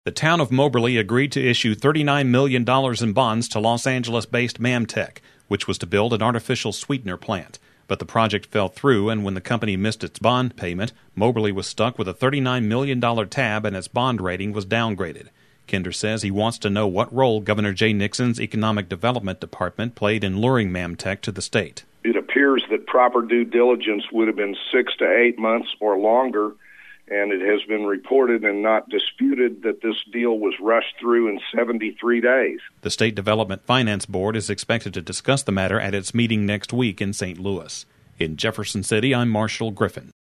The town of Moberly agreed to issue $39 million in bonds to Los Angeles-based Mamtech, which was to build an artificial sweetener plant. But the project fell through, and when the company missed its bond payment, Moberly was stuck with a $39 million tab and its bond rating was downgraded. Kinder says he wants to know what role Governor Jay Nixon's Economic Development Department played in luring Mamtech to the state. It appears that proper due diligence would have been 6 to 8 months or longer, and it has been reported and not disputed that this deal was rushed through in 73 days. The State Development Finance Board is expected to discuss the matter at its meeting next week in St. Louis. In Jefferson City, I'm Marshall Griffin.